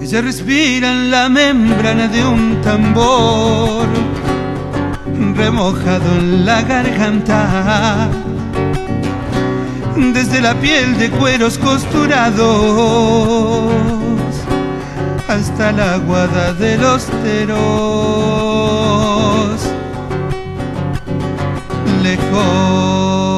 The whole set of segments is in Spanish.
se respira en la membrana de un tambor, remojado en la garganta, desde la piel de cueros costurados hasta la aguada de los teros, lejos.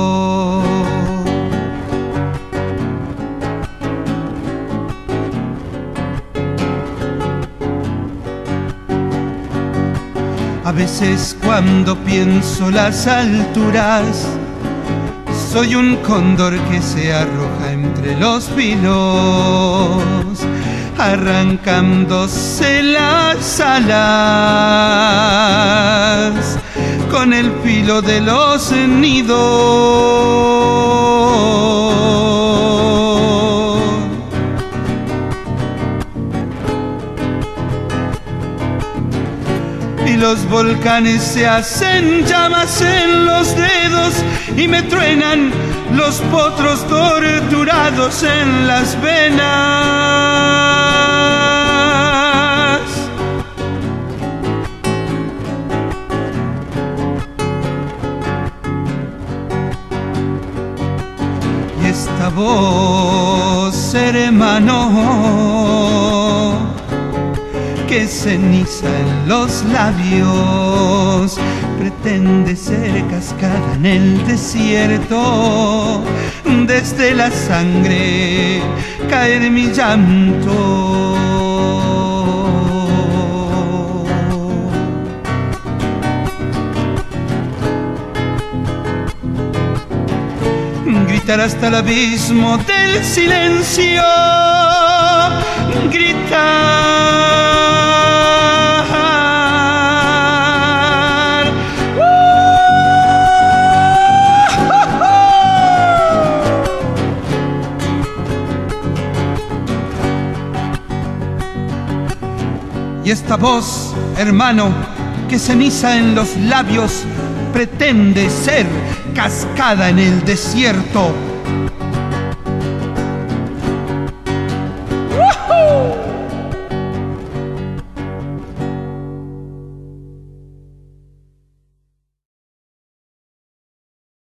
A veces cuando pienso las alturas, soy un cóndor que se arroja entre los pilos, arrancándose las alas con el filo de los nidos. Y los volcanes se hacen llamas en los dedos y me truenan los potros torturados en las venas. Y esta voz, hermano, que ceniza en los labios, pretende ser cascada en el desierto, desde la sangre caer mi llanto. Gritar hasta el abismo del silencio, gritar. Y esta voz, hermano, que ceniza en los labios, pretende ser cascada en el desierto,